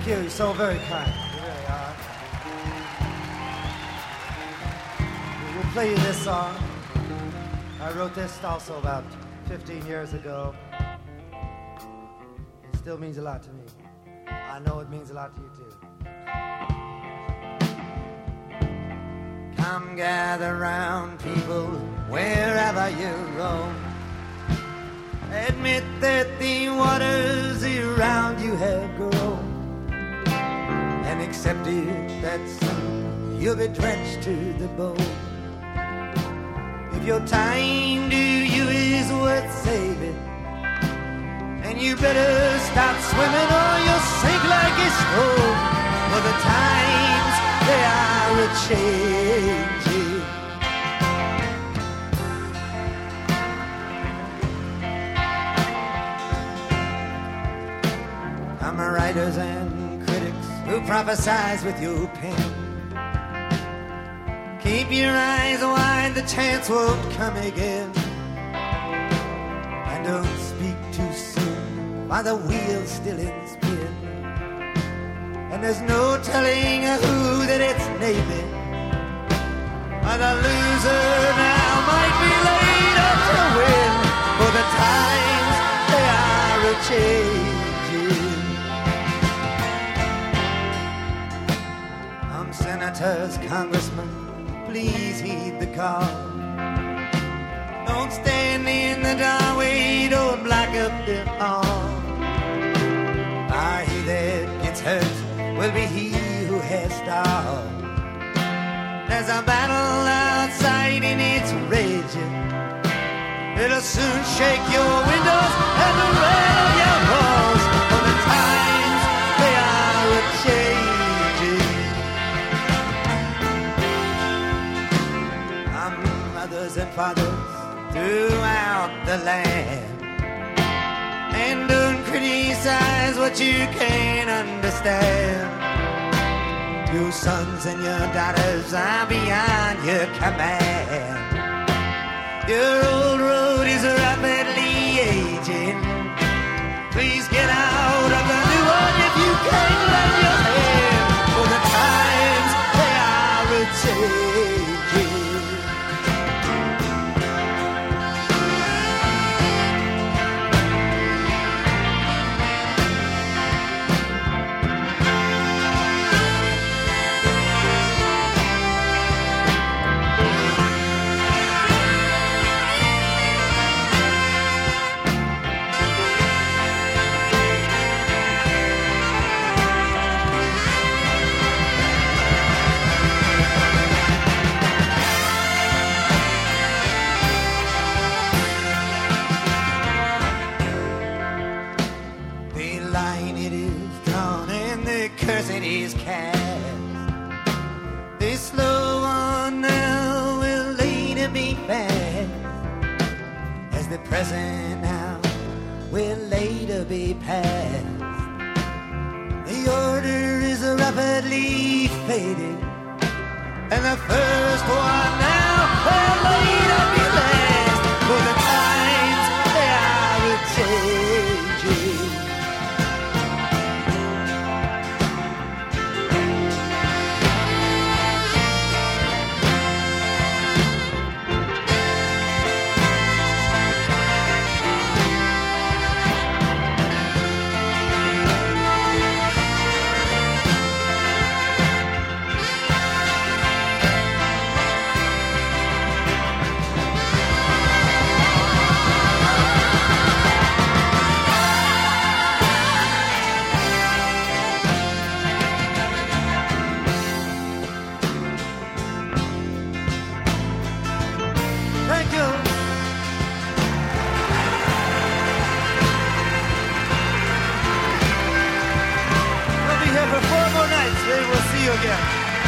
you. You're so very kind. You really are. We'll play you this song. I wrote this also about 15 years ago. It still means a lot to me. I know it means a lot to you too. Come gather round, people, wherever you roam. Admit that the waters around you have grown, and accept it that soon you'll be drenched to the bone. If your time to you is worth saving, and you better stop swimming or you'll sink like a stone. For the times they are a-changing. Come writers and critics who prophesize with your pen. Keep your eyes wide, the chance won't come again. And don't speak too soon while the wheel's still in spin. And there's no telling who that it's naming. But the loser now might be laid up to win. For the times they are a-changing. Senators, congressmen, please heed the call. Don't stand in the doorway, don't block up the hall. For he that gets hurt will be he who has stalled. There's a battle outside and it's raging. It'll soon shake your windows and rattle your walls. For the times they are a-changing. Mothers and fathers throughout the land, and don't criticize what you can't understand. Your sons and your daughters are beyond your command. Your old road is rapidly aging. Please get out of the new one if you can't lend your hand. For the times they are a-changing. It is cast. This slow on now will later be fast, as the present now will later be past. The order is rapidly fading, and the first one now will later be last. For the times they are a-changing. We'll be here for 4 more nights. Maybe we'll see you again.